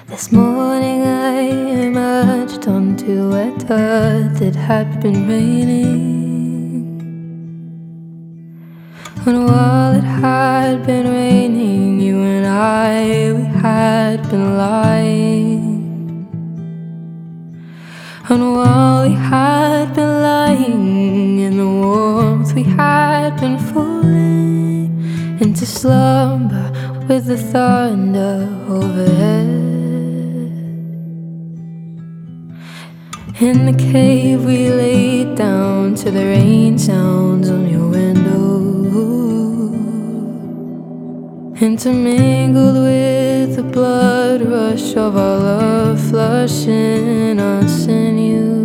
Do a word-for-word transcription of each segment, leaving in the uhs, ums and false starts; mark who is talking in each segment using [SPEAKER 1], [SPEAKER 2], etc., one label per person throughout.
[SPEAKER 1] This morning I emerged onto wet earth. It had been raining, and while it had been raining, you and I, we had been lying. And while we had been lying in the warmth, we had been falling into slumber with the thunder overhead. In the cave we laid down to the rain sounds on your window, intermingled with the blood rush of our love flushing us in you.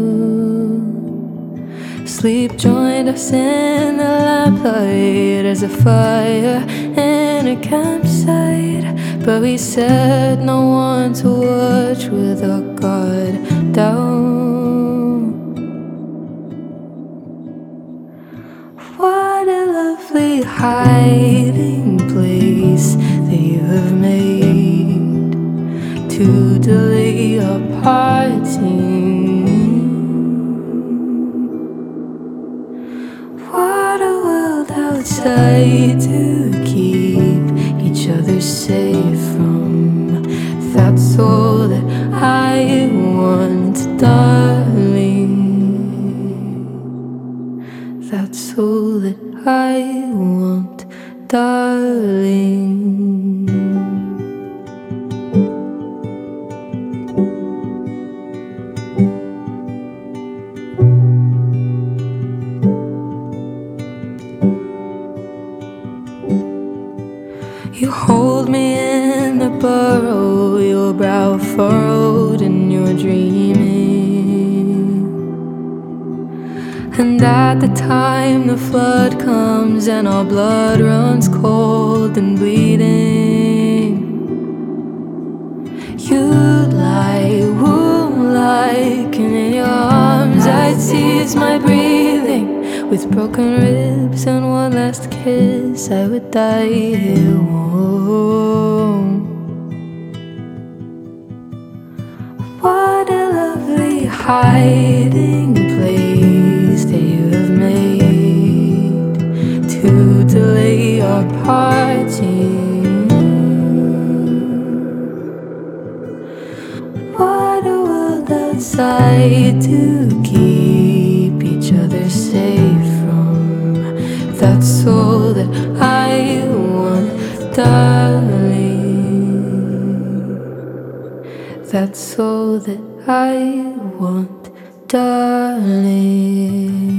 [SPEAKER 1] Sleep joined us in the lamplight as a fire in a campsite, but we said no one to watch with our guard down. What a lovely hiding place that you have made to delay our parting. What a world outside to keep each other safe from. That's all that I want, darling. That's all that I want, darling. You hold me in the burrow, your brow furrowed in your dreaming. And at the time the flood comes and our blood runs cold and bleeding, you'd lie womb-like, and in your arms I'd seize my breathing. With broken ribs and one last kiss, I would die here warm. What a lovely hiding place that you have made to delay our parting. What a world outside to keep each other safe from. That's all that I want, darling. That's all that I want, darling.